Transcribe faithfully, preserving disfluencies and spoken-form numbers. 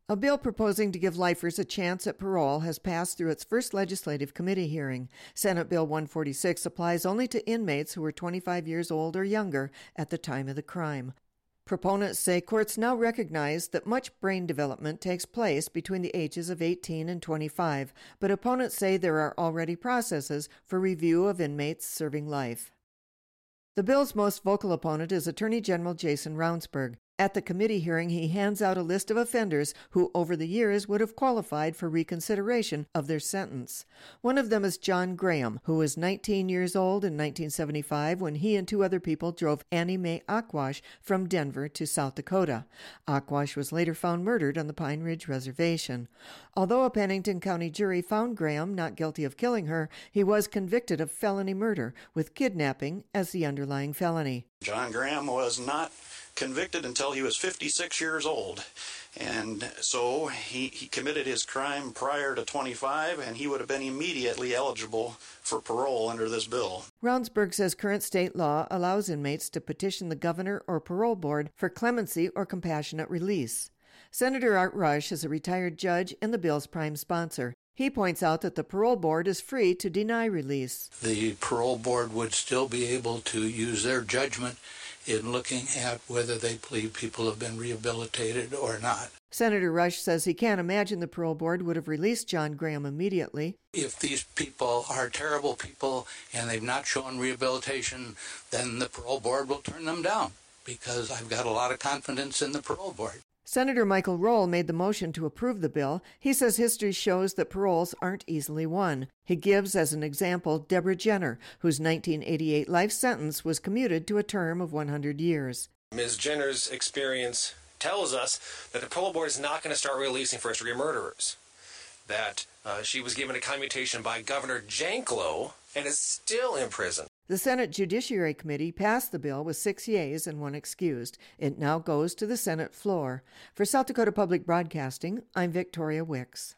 A bill proposing to give lifers a chance at parole has passed through its first legislative committee hearing. Senate Bill one forty-six applies only to inmates who were twenty-five years old or younger at the time of the crime. Proponents say courts now recognize that much brain development takes place between the ages of eighteen and twenty-five, but opponents say there are already processes for review of inmates serving life. The bill's most vocal opponent is Attorney General Jason Ravnsborg. At the committee hearing, he hands out a list of offenders who over the years would have qualified for reconsideration of their sentence. One of them is John Graham, who was nineteen years old in nineteen seventy-five when he and two other people drove Annie Mae Aquash from Denver to South Dakota. Aquash was later found murdered on the Pine Ridge Reservation. Although a Pennington County jury found Graham not guilty of killing her, he was convicted of felony murder, with kidnapping as the underlying felony. John Graham was not convicted until he was fifty-six years old, and so he, he committed his crime prior to twenty-five, and he would have been immediately eligible for parole under this bill. Ravnsborg says current state law allows inmates to petition the governor or parole board for clemency or compassionate release. Senator Art Rush is a retired judge and the bill's prime sponsor. He points out that the parole board is free to deny release. The parole board would still be able to use their judgment in looking at whether they believe people have been rehabilitated or not. Senator Rush says he can't imagine the parole board would have released John Graham immediately. If these people are terrible people and they've not shown rehabilitation, then the parole board will turn them down, because I've got a lot of confidence in the parole board. Senator Michael Rohl made the motion to approve the bill. He says history shows that paroles aren't easily won. He gives as an example Deborah Jenner, whose nineteen eighty-eight life sentence was commuted to a term of one hundred years. Miz Jenner's experience tells us that the parole board is not going to start releasing first-degree murderers, that uh, she was given a commutation by Governor Janklow and is still in prison. The Senate Judiciary Committee passed the bill with six yeas and one excused. It now goes to the Senate floor. For South Dakota Public Broadcasting, I'm Victoria Wicks.